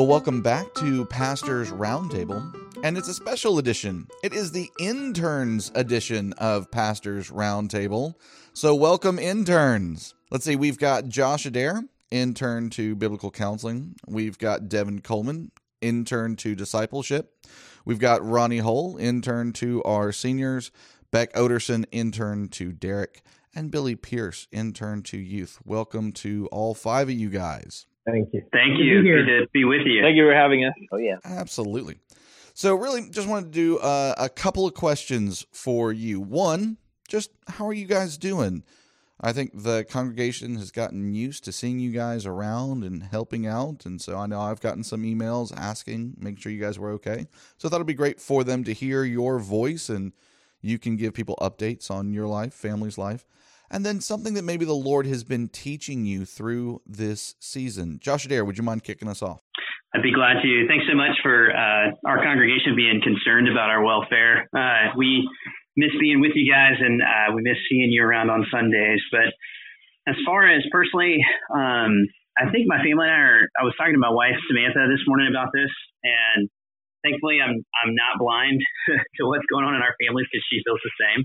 Well, welcome back to Pastor's Roundtable, and it's a special edition. It is the interns edition of Pastor's Roundtable. So welcome, interns. Let's see, we've got Josh Adair, intern to Biblical Counseling. We've got Devin Coleman, intern to Discipleship. We've got Ronnie Hull, intern to our seniors. Beck Oderson, intern to Derek. And Billy Pierce, intern to Youth. Welcome to all five of you guys. Thank you. Thank you. Good to be with you. Thank you for having us. Oh, yeah. Absolutely. So really just wanted to do a couple of questions for you. One, just how are you guys doing? I think the congregation has gotten used to seeing you guys around and helping out. And so I know I've gotten some emails asking, making sure you guys were okay. So I thought it'd be great for them to hear your voice and you can give people updates on your life, family's life. And then something that maybe the Lord has been teaching you through this season. Josh Adair, would you mind kicking us off? I'd be glad to. Thanks so much for our congregation being concerned about our welfare. We miss being with you guys, and we miss seeing you around on Sundays. But as far as personally, I think my family and I was talking to my wife, Samantha, this morning about this, and thankfully I'm not blind to what's going on in our families because she feels the same.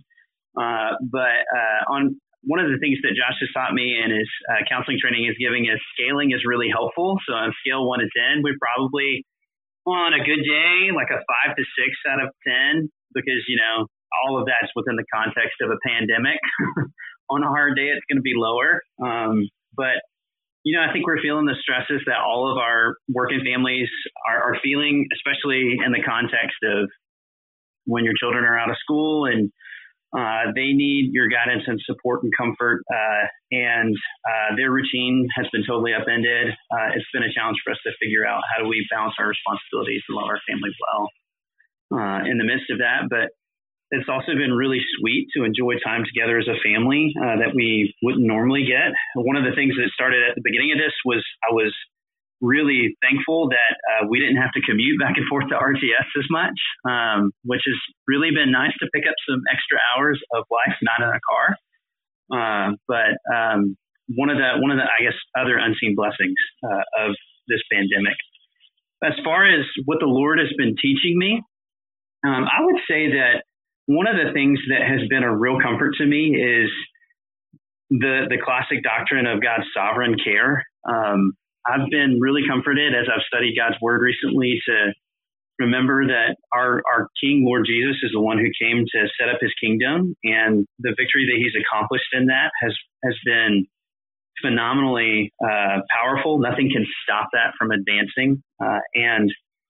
But on one of the things that Josh has taught me in his counseling training is giving us scaling is really helpful. So on scale 1 to 10, we're probably on a good day, like a 5 to 6 out of 10, because, you know, all of that's within the context of a pandemic. On a hard day, it's going to be lower. But, you know, I think we're feeling the stresses that all of our working families are feeling, especially in the context of when your children are out of school and they need your guidance and support and comfort, and their routine has been totally upended. It's been a challenge for us to figure out how do we balance our responsibilities and love our family well in the midst of that. But it's also been really sweet to enjoy time together as a family that we wouldn't normally get. One of the things that started at the beginning of this was I was really thankful that we didn't have to commute back and forth to RTS as much, which has really been nice to pick up some extra hours of life, not in a car. But one of the, I guess, other unseen blessings of this pandemic. As far as what the Lord has been teaching me, I would say that one of the things that has been a real comfort to me is the classic doctrine of God's sovereign care. I've been really comforted as I've studied God's word recently to remember that our King, Lord Jesus, is the one who came to set up his kingdom, and the victory that he's accomplished in that has been phenomenally powerful. Nothing can stop that from advancing. And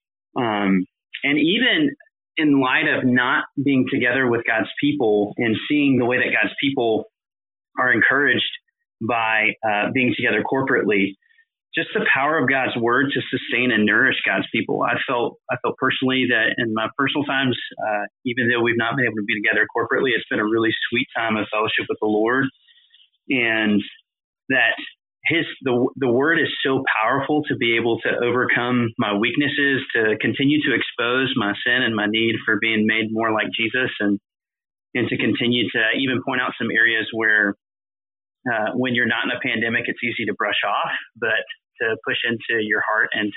even in light of not being together with God's people and seeing the way that God's people are encouraged by being together corporately, just the power of God's word to sustain and nourish God's people. I felt personally that in my personal times, even though we've not been able to be together corporately, it's been a really sweet time of fellowship with the Lord, and that the word is so powerful to be able to overcome my weaknesses, to continue to expose my sin and my need for being made more like Jesus, and to continue to even point out some areas where when you're not in a pandemic, it's easy to brush off, but to push into your heart and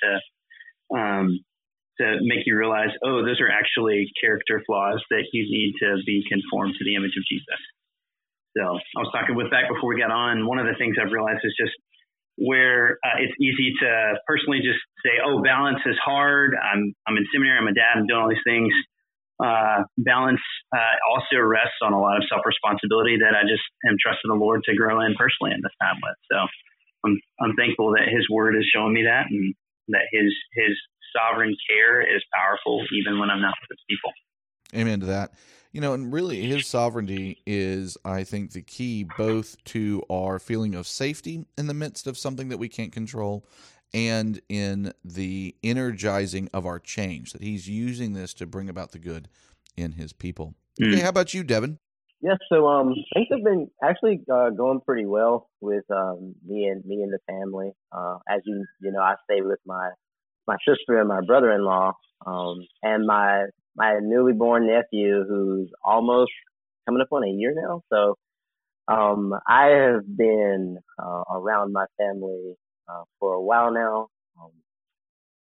to make you realize, oh, those are actually character flaws that you need to be conformed to the image of Jesus. So I was talking with Beck before we got on. One of the things I've realized is just where it's easy to personally just say, oh, balance is hard. I'm in seminary, I'm a dad, I'm doing all these things. Balance also rests on a lot of self-responsibility that I just am trusting the Lord to grow in personally in this time with. So I'm thankful that his word is showing me that, and that his sovereign care is powerful even when I'm not with his people. Amen to that. You know, and really his sovereignty is, I think, the key both to our feeling of safety in the midst of something that we can't control and in the energizing of our change, that he's using this to bring about the good in his people. Okay, how about you, Devin? Yes, so things have been actually going pretty well with me and the family. As you know, I stay with my sister and my brother-in-law, and my newly born nephew, who's almost coming up on a year now. So I have been around my family for a while now.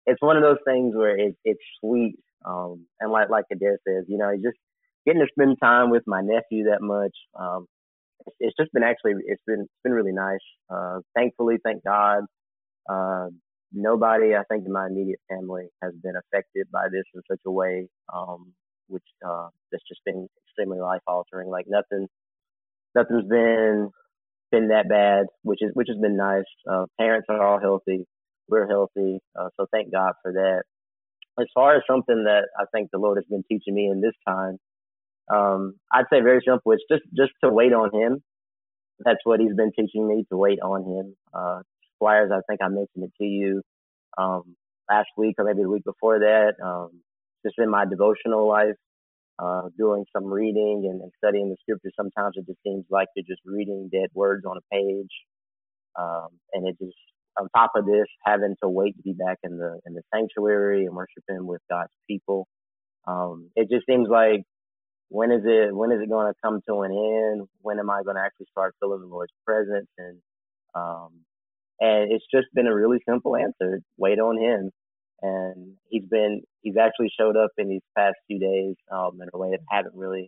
it's one of those things where it's sweet. And like Adair says, just getting to spend time with my nephew that much. It's just been it's been really nice. Thankfully, thank God. Uh, Nobody, I think, in my immediate family has been affected by this in such a way, which that's just been extremely life altering. Like nothing's been that bad, which has been nice. Parents are all healthy. We're healthy, so thank God for that. As far as something that I think the Lord has been teaching me in this time, I'd say very simple. It's just to wait on Him. That's what He's been teaching me, to wait on Him. Squires, I think I mentioned it to you last week or maybe the week before that. Just in my devotional life, doing some reading and studying the scripture. Sometimes it just seems like you're just reading dead words on a page, and it just, on top of this, having to wait to be back in the sanctuary and worshiping with God's people. It just seems like, when is it going to come to an end? When am I going to actually start feeling the Lord's presence? And it's just been a really simple answer: wait on Him. And he's actually showed up in these past few days in a way that I haven't really,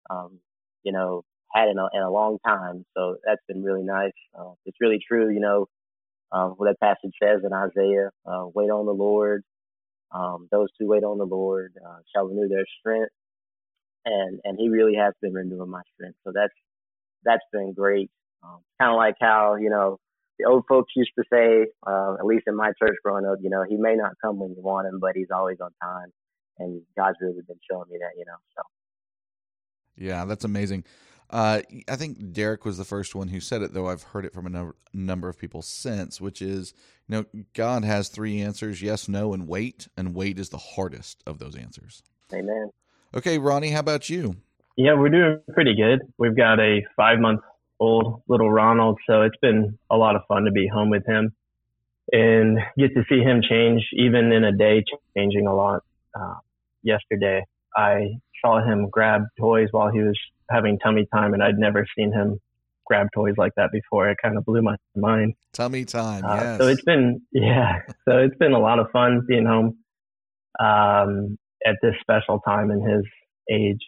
had in a long time. So that's been really nice. It's really true, what that passage says in Isaiah: wait on the Lord. Those who wait on the Lord shall renew their strength. And He really has been renewing my strength. So that's been great. Kind of like how, the old folks used to say, at least in my church growing up, He may not come when you want Him, but He's always on time. And God's really been showing me that, so. Yeah, that's amazing. I think Derek was the first one who said it, though I've heard it from a number of people since, which is, God has three answers: yes, no, and wait is the hardest of those answers. Amen. Okay, Ronnie, how about you? Yeah, we're doing pretty good. We've got a 5-month-old little Ronald, so it's been a lot of fun to be home with him and get to see him change, even in a day, changing a lot. Yesterday, I saw him grab toys while he was having tummy time, and I'd never seen him grab toys like that before. It kind of blew my mind. Tummy time, yes. So it's been a lot of fun being home at this special time in his age.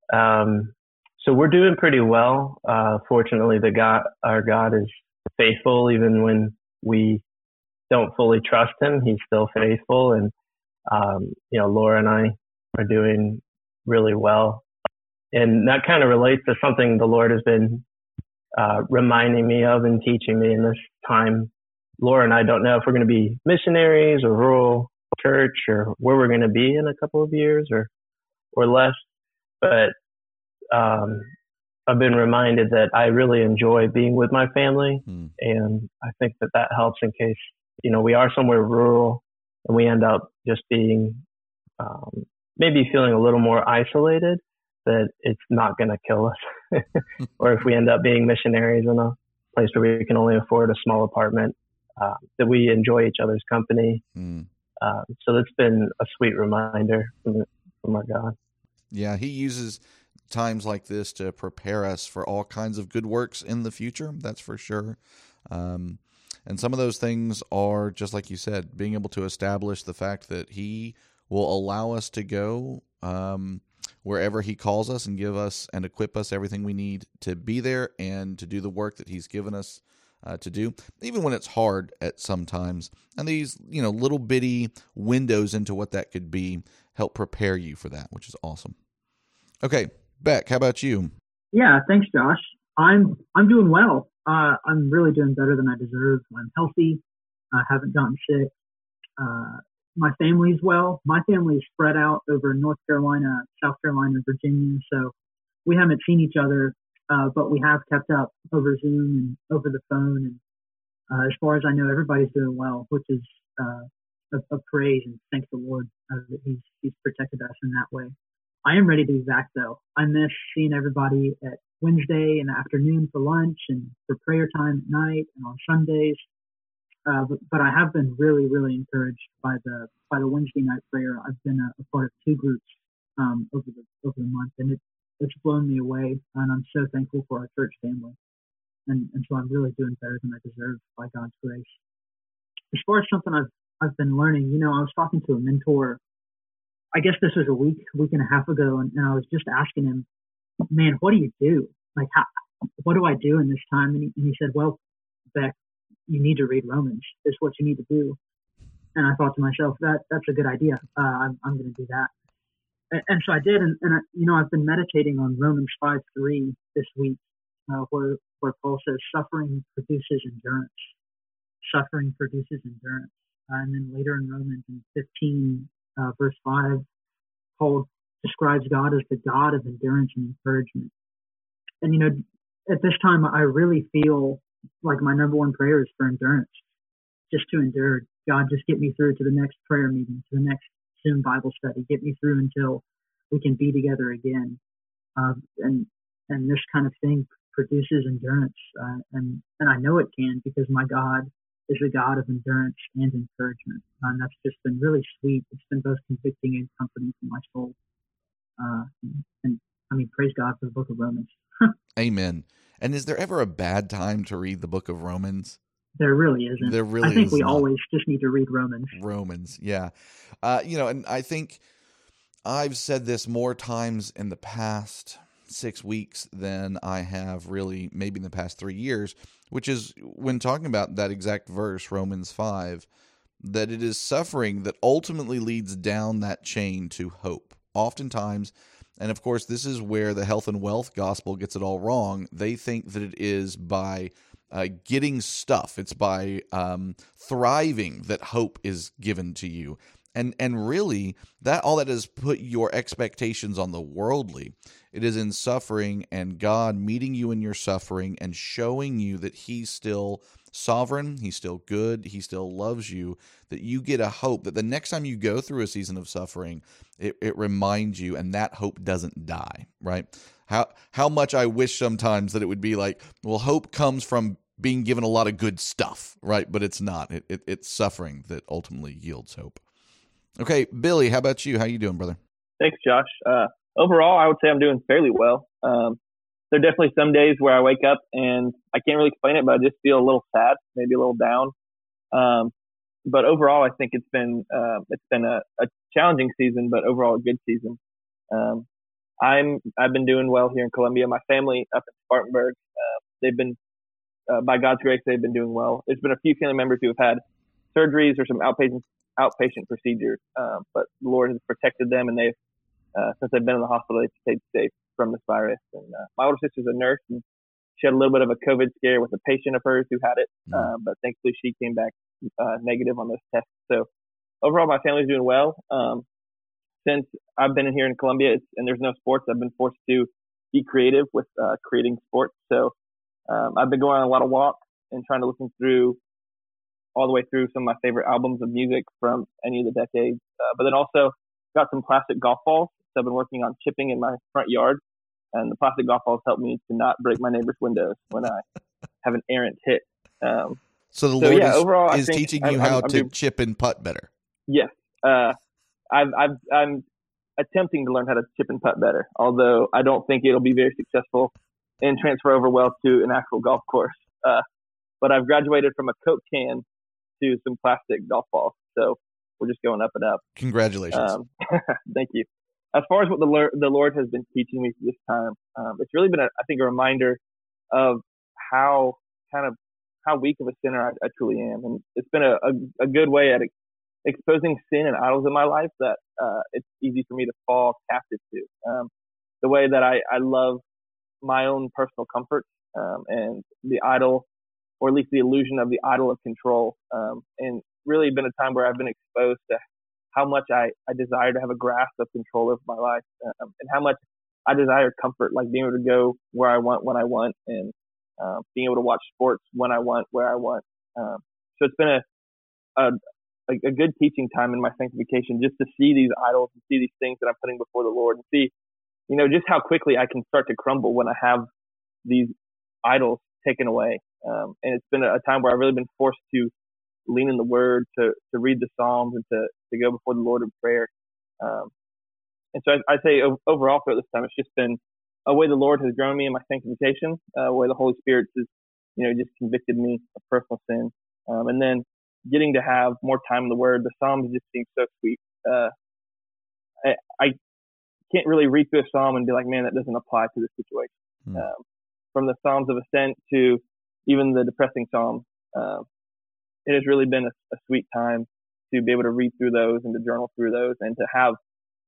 So we're doing pretty well. Fortunately, our God is faithful. Even when we don't fully trust Him, He's still faithful. And, Laura and I are doing really well. And that kind of relates to something the Lord has been reminding me of and teaching me in this time. Laura and I don't know if we're going to be missionaries or rural church or where we're going to be in a couple of years or less. But I've been reminded that I really enjoy being with my family. And I think that helps in case, we are somewhere rural and we end up just being, maybe feeling a little more isolated, that it's not going to kill us. Or if we end up being missionaries in a place where we can only afford a small apartment, that we enjoy each other's company. So that's been a sweet reminder from our God. Yeah, He uses times like this to prepare us for all kinds of good works in the future. That's for sure. And some of those things are, just like you said, being able to establish the fact that He will allow us to go wherever He calls us and give us and equip us everything we need to be there and to do the work that He's given us to do, even when it's hard at some times. And these, little bitty windows into what that could be help prepare you for that, which is awesome. Okay, Beck, how about you? Yeah, thanks, Josh. I'm doing well. I'm really doing better than I deserve. I'm healthy. I haven't gotten sick. My family's well. My family's spread out over North Carolina, South Carolina, Virginia. So we haven't seen each other, but we have kept up over Zoom and over the phone. And as far as I know, everybody's doing well, which is a praise, and thank the Lord that He's protected us in that way. I am ready to be back, though. I miss seeing everybody at Wednesday in the afternoon for lunch and for prayer time at night and on Sundays. But I have been really, really encouraged by the Wednesday night prayer. I've been a part of 2 groups over the month, and it's blown me away. And I'm so thankful for our church family. And so I'm really doing better than I deserve by God's grace. As far as something I've I've been learning. I was talking to a mentor. I guess this was a week and a half ago, and I was just asking him, man, what do you do? Like, what do I do in this time? And he said, well, Beck, you need to read Romans. It's what you need to do. And I thought to myself, that's a good idea. I'm going to do that. And so I did. And I've been meditating on Romans 5:3 this week, where Paul says, suffering produces endurance. Suffering produces endurance. And then later in Romans in 15, verse 5, Paul describes God as the God of endurance and encouragement. And, at this time, I really feel like my number one prayer is for endurance, just to endure. God, just get me through to the next prayer meeting, to the next Zoom Bible study. Get me through until we can be together again. And this kind of thing produces endurance. And I know it can, because my God is a God of endurance and encouragement. And that's just been really sweet. It's been both convicting and comforting for my soul. And I mean, praise God for the book of Romans. Amen. And is there ever a bad time to read the book of Romans? There really isn't. There really I think is we not. always just need to read Romans. Romans, yeah. And I think I've said this more times in the past 6 weeks than I have really maybe in the past 3 years, which is when talking about that exact verse, Romans 5, that it is suffering that ultimately leads down that chain to hope. Oftentimes, and of course, this is where the health and wealth gospel gets it all wrong. They think that it is by getting stuff, it's by thriving that hope is given to you. And really, that all that is put your expectations on the worldly. It is in suffering and God meeting you in your suffering and showing you that He's still sovereign, He's still good, He still loves you, that you get a hope that the next time you go through a season of suffering, it reminds you, and that hope doesn't die, right? How much I wish sometimes that it would be like, well, hope comes from being given a lot of good stuff, right? But it's not. It's suffering that ultimately yields hope. Okay, Billy, how about you? How you doing, brother? Thanks, Josh. Overall, I would say I'm doing fairly well. There are definitely some days where I wake up and I can't really explain it, but I just feel a little sad, maybe a little down. But overall, I think it's been a challenging season, but overall a good season. I've been doing well here in Columbia. My family up in Spartanburg, they've been by God's grace, they've been doing well. There's been a few family members who have had surgeries or some outpatient procedures, but the Lord has protected them, and they've since they've been in the hospital, they've stayed safe from this virus. And my older sister's a nurse, and she had a little bit of a COVID scare with a patient of hers who had it, but thankfully she came back negative on those tests. So overall, my family's doing well. Since I've been in here in Columbia and there's no sports, I've been forced to be creative with creating sports. So I've been going on a lot of walks and trying to listen through all the way through some of my favorite albums of music from any of the decades. But then also got some plastic golf balls. So I've been working on chipping in my front yard, and the plastic golf balls help me to not break my neighbor's windows when I have an errant hit. So the Lord overall, is teaching you how to chip and putt better. Yes. I'm attempting to learn how to chip and putt better, although I don't think it'll be very successful and transfer over well to an actual golf course. But I've graduated from a Coke can to some plastic golf balls. So we're just going up and up. Congratulations. Thank you. As far as what the Lord has been teaching me this time, it's really been, I think, a reminder of how weak of a sinner I truly am. And it's been a good way at exposing sin and idols in my life that it's easy for me to fall captive to. The way that I love my own personal comfort and the idol, or at least the illusion of the idol of control. And really been a time where I've been exposed to how much I desire to have a grasp of control over my life, and how much I desire comfort, like being able to go where I want, when I want, and being able to watch sports when I want, where I want. So it's been a good teaching time in my sanctification, just to see these idols and see these things that I'm putting before the Lord, and see, just how quickly I can start to crumble when I have these idols taken away. And it's been a time where I've really been forced to lean in the Word, to read the Psalms, and to go before the Lord in prayer. And so I say overall throughout this time, it's just been a way the Lord has grown me in my sanctification, where the Holy Spirit has, just convicted me of personal sin. And then getting to have more time in the Word. The Psalms just seem so sweet. I can't really read through a Psalm and be like, man, that doesn't apply to this situation. From the Psalms of Ascent to even the depressing Psalms, it has really been a sweet time to be able to read through those and to journal through those and to have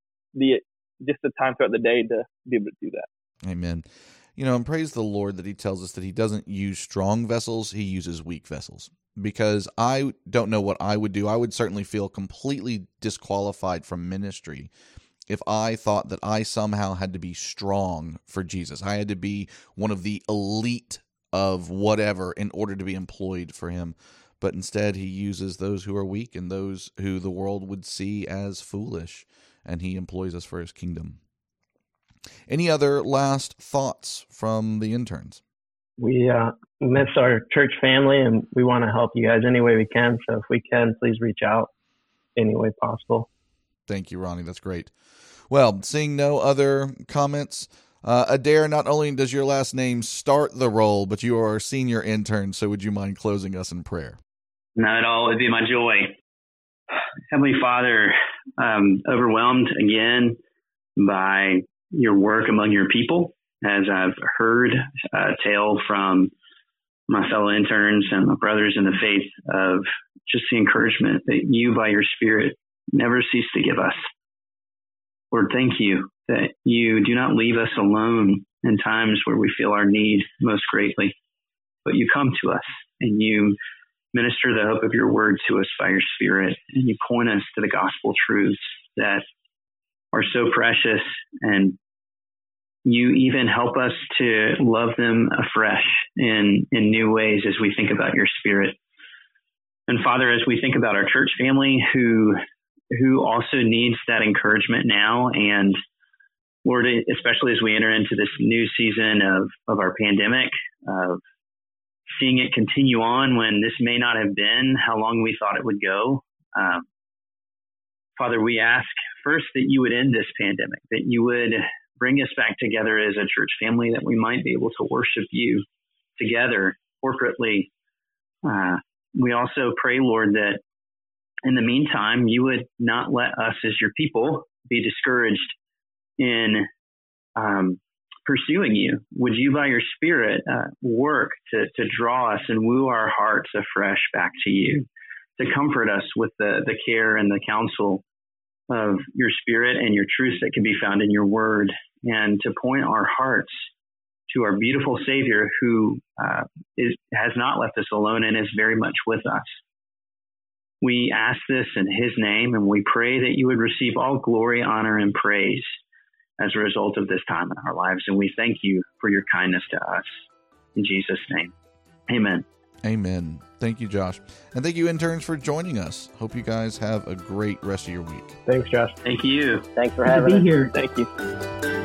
just the time throughout the day to be able to do that. Amen. And praise the Lord that he tells us that he doesn't use strong vessels, he uses weak vessels. Because I don't know what I would do. I would certainly feel completely disqualified from ministry if I thought that I somehow had to be strong for Jesus. I had to be one of the elite of whatever in order to be employed for him. But instead, he uses those who are weak and those who the world would see as foolish, and he employs us for his kingdom. Any other last thoughts from the interns? We miss our church family, and we want to help you guys any way we can. So if we can, please reach out any way possible. Thank you, Ronnie. That's great. Well, seeing no other comments, Adair, not only does your last name start the role, but you are a senior intern, so would you mind closing us in prayer? Not at all. It'd be my joy. Heavenly Father, overwhelmed again by your work among your people, as I've heard a tale from my fellow interns and my brothers in the faith of just the encouragement that you, by your Spirit, never cease to give us. Lord, thank you that you do not leave us alone in times where we feel our need most greatly, but you come to us and you minister the hope of your word to us by your Spirit, and you point us to the gospel truths that are so precious, and you even help us to love them afresh in new ways as we think about your Spirit. And Father, as we think about our church family who also needs that encouragement now, and Lord, especially as we enter into this new season of our pandemic, of seeing it continue on when this may not have been how long we thought it would go. Father, we ask first that you would end this pandemic, that you would bring us back together as a church family, that we might be able to worship you together corporately. We also pray, Lord, that in the meantime, you would not let us as your people be discouraged in pursuing you. Would you, by your Spirit, work to draw us and woo our hearts afresh back to you, to comfort us with the care and the counsel of your Spirit and your truths that can be found in your word, and to point our hearts to our beautiful Savior who has not left us alone and is very much with us. We ask this in his name, and we pray that you would receive all glory, honor, and praise as a result of this time in our lives. And we thank you for your kindness to us. In Jesus' name, amen. Amen. Thank you, Josh. And thank you, interns, for joining us. Hope you guys have a great rest of your week. Thanks, Josh. Thank you. Thanks for having us. Good to be here. Thank you.